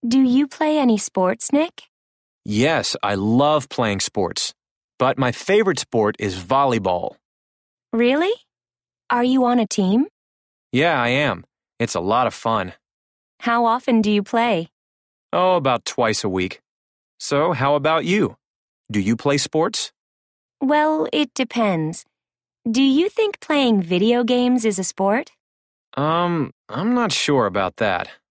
Do you play any sports, Nick? Yes, I love playing sports, but my favorite sport is volleyball. Really? Are you on a team? Yeah, I am. It's a lot of fun. How often do you play? Oh, about twice a week. So, how about you? Do you play sports? Well, it depends. Do you think playing video games is a sport? I'm not sure about that.